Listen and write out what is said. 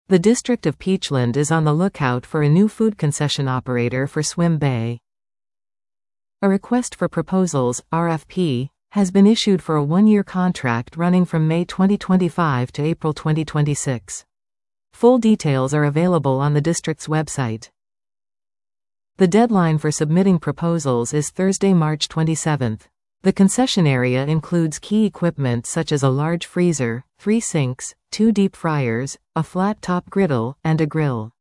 The District of Peachland is on the lookout for a new food concession operator for Swim Bay. A request for proposals, RFP, has been issued for a one-year contract running from May 2025 to April 2026. Full details are available on the district's website. The deadline for submitting proposals is Thursday, March 27. The concession area includes key equipment such as a large freezer, 3 sinks, 2 deep fryers, a flat-top griddle, and a grill.